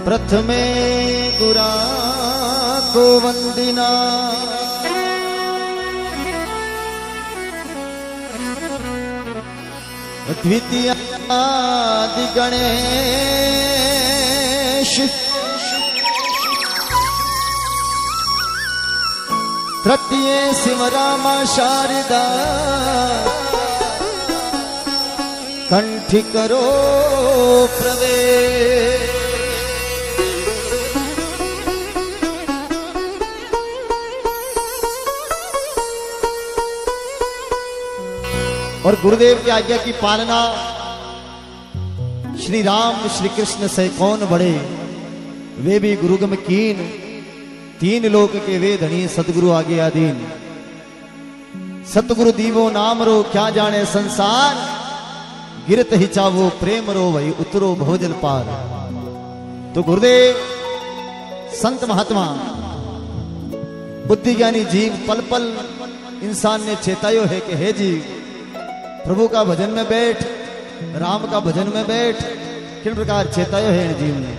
प्रथमे गुरा को वंदिना द्वितीय आदि गणेश तृतीय शिवरामा शारदा कंठी करो प्रवेश। और गुरुदेव की आज्ञा की पालना श्री राम श्री कृष्ण से कौन बड़े, वे भी गुरुगम कीन, तीन लोक के वे धनी सतगुरु आगे आदीन। सतगुरु दीवो नाम रो क्या जाने संसार, गिरत ही चावो प्रेम रो वही उतरो भोजल पार। तो गुरुदेव संत महात्मा बुद्धि ज्ञानी जीव पल पल इंसान ने चेतायो है कि हे जीव, प्रभु का भजन में बैठ, राम का भजन में बैठ। किन प्रकार चेतायो है इन जीव ने।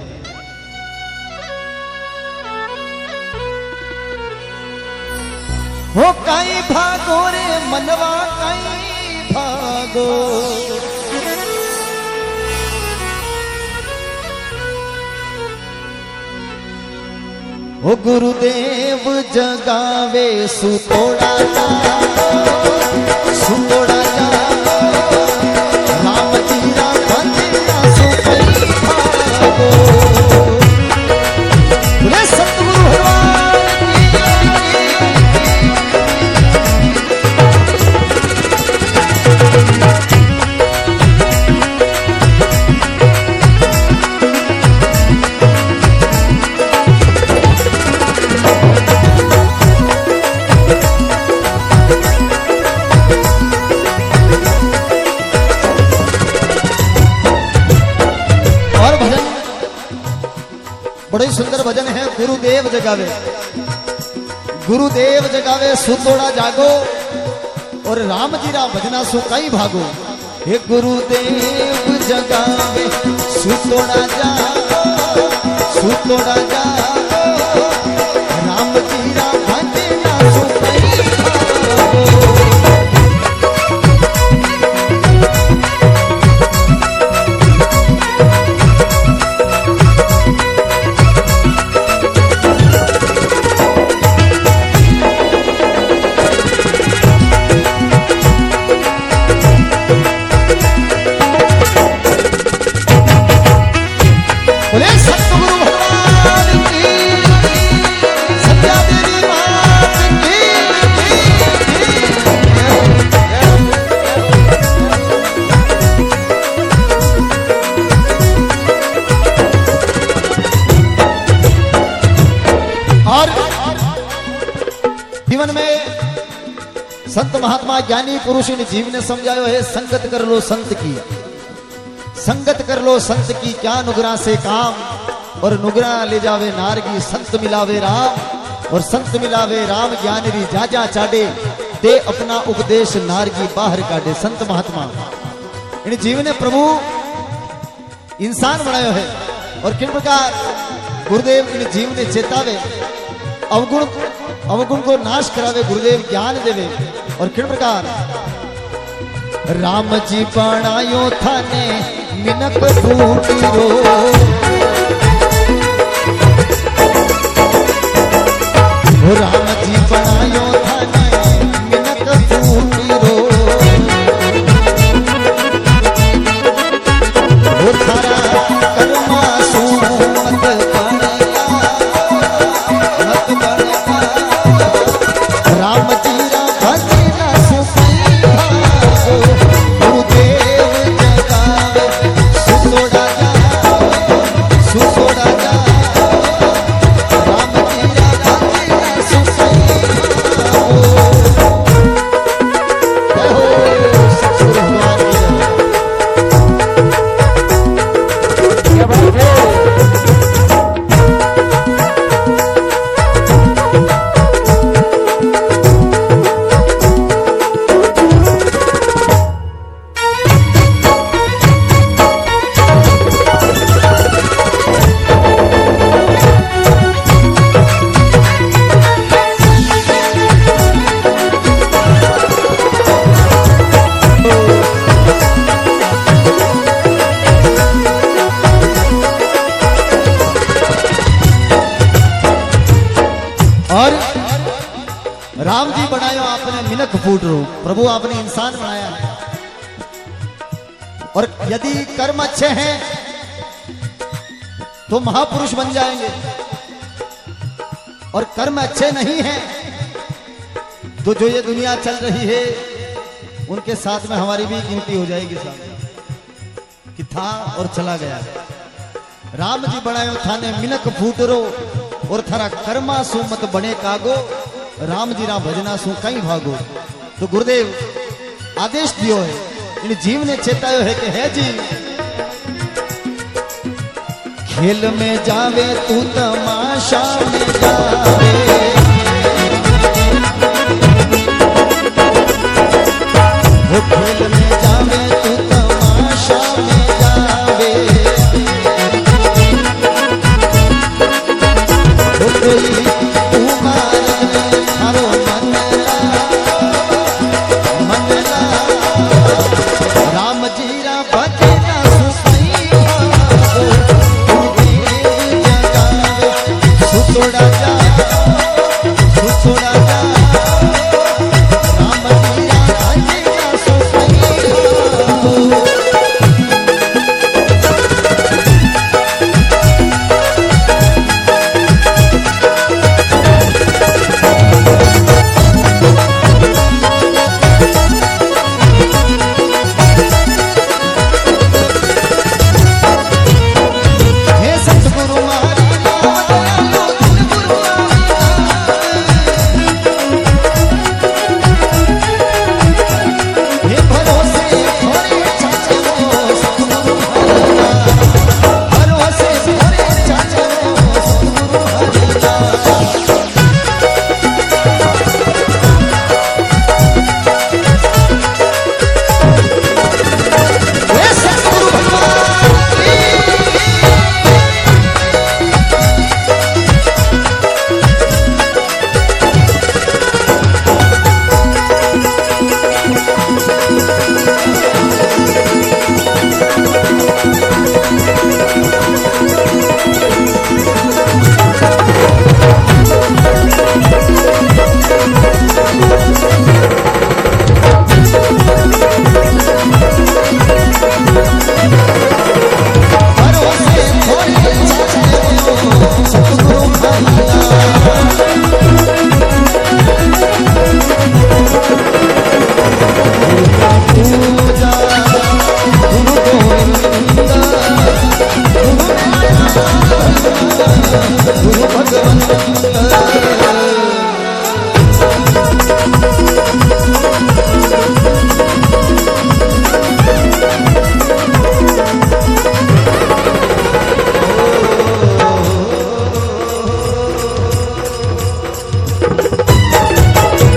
हो काई भागो रे मनवा काई भागो, हो गुरुदेव जगावे सुतोड़ा सुतोड़ा राम जीरा बंदना सुपई भागो। बोले सतगुरु भगवान बड़े सुंदर भजन है। गुरुदेव जगावे, गुरुदेव जगावे सुतोड़ा जागो, और राम जी रा भजना सु कई भागो। हे गुरुदेव जगावे सुतोड़ा जागो, सुतोड़ा जागो, राम जी रा भजना सु कई भागो। जीवन में संत महात्मा ज्ञानी पुरुष इन जीव ने समझायो है, संगत कर लो संत की, संगत कर लो संत की, क्या नुगरा से काम, और नुगरा ले जावे नारगी। संत मिलावे राम और संत मिलावे राम, ज्ञान री जा जा चाडे, दे अपना उपदेश नारगी बाहर काटे। संत महात्मा इन जीव ने प्रभु इंसान बनायो है, और किन प्रकार गुरुदेव इन जीव ने चेतावे, अवगुण को नाश करावे, गुरुदेव ज्ञान देवे। और किन प्रकार राम जी बनायो थाने मिनक फूटी रो, राम जी बनायो थाने मिनक फूटी रो, वो थारा कर्मा सुमत राम जीरा भजना सुपई भागो। गुरुदेव जगावे सुतोड़ा जागो, राम जी बनायो आपने मिनक फूट रो, प्रभु आपने इंसान बनाया है। और यदि कर्म अच्छे हैं तो महापुरुष बन जाएंगे, और कर्म अच्छे नहीं हैं तो जो ये दुनिया चल रही है उनके साथ में हमारी भी गिनती हो जाएगी साहब कि था और चला गया। राम जी बनायो थाने मिनक फूटरो और थारा कर्मा सु मत बने कागो, राम जी रा भजना सु कहीं भागो। तो गुरुदेव आदेश दियो है, इन जीव ने चेतायो है कि है जी खेल में जावे तू तमाशा में जावे, वो खेल में जावे तू तमाशा में जावे, वो कोई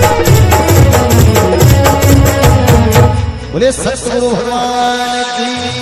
बोले सतगुरु भगवान की